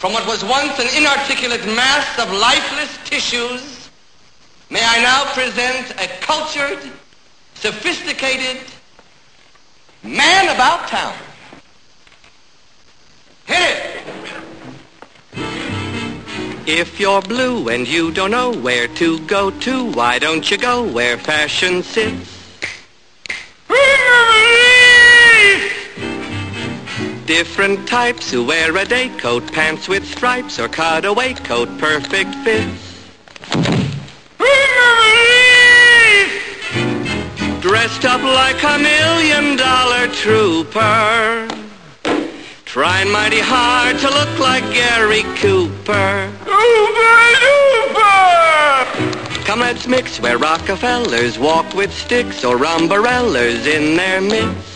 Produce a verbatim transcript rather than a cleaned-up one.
from what was once an inarticulate mass of lifeless tissues, may I now present a cultured, sophisticated man about town. Hit it! If you're blue and you don't know where to go to, why don't you go where fashion sits? Different types who wear a day coat, pants with stripes, or cutaway coat, perfect fits. Dressed up like a million dollar trooper, trying mighty hard to look like Gary Cooper. Come, let's mix where Rockefellers walk with sticks or umbrellas in their midst.